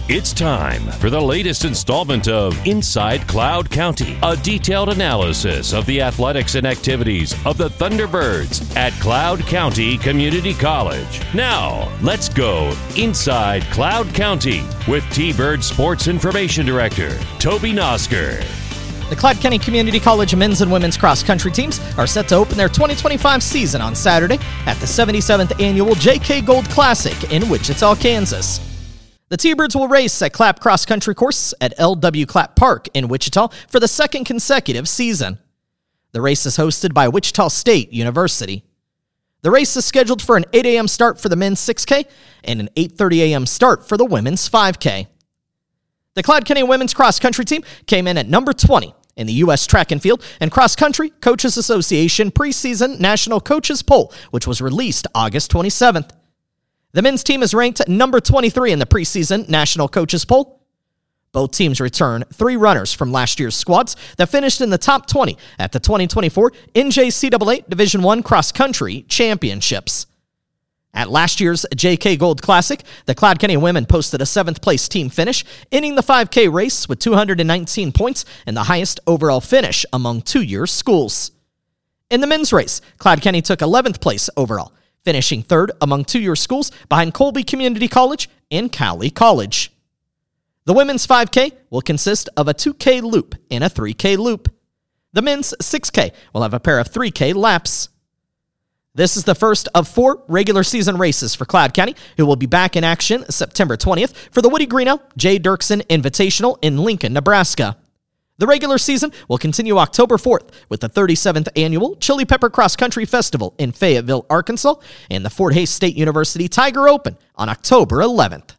It's time for the latest installment of Inside Cloud County, a detailed analysis of the athletics and activities of the Thunderbirds at Cloud County Community College. Now, let's go Inside Cloud County with T-Bird Sports Information Director, Toby Nosker. The Cloud County Community College men's and women's cross-country teams are set to open their 2025 season on Saturday at the 77th Annual J.K. Gold Classic in Wichita, Kansas. The T-Birds will race at Clapp Cross Country Course at L.W. Clapp Park in Wichita for the second consecutive season. The race is hosted by Wichita State University. The race is scheduled for an 8 a.m. start for the men's 6K and an 8:30 a.m. start for the women's 5K. The Cloud County Women's Cross Country team came in at number 20 in the U.S. Track and Field and Cross Country Coaches Association preseason National Coaches Poll, which was released August 27th. The men's team is ranked number 23 in the preseason National Coaches Poll. Both teams return 3 runners from last year's squads that finished in the top 20 at the 2024 NJCAA Division I Cross Country Championships. At last year's JK Gold Classic, the Cloud County women posted a 7th place team finish, ending the 5K race with 219 points and the highest overall finish among 2-year schools. In the men's race, Cloud County took 11th place overall, finishing 3rd among 2-year schools behind Colby Community College and Cowley College. The women's 5K will consist of a 2K loop and a 3K loop. The men's 6K will have a pair of 3K laps. This is the first of 4 regular season races for Cloud County, who will be back in action September 20th for the Woody Greeno J. Dirksen Invitational in Lincoln, Nebraska. The regular season will continue October 4th with the 37th Annual Chili Pepper Cross Country Festival in Fayetteville, Arkansas, and the Fort Hays State University Tiger Open on October 11th.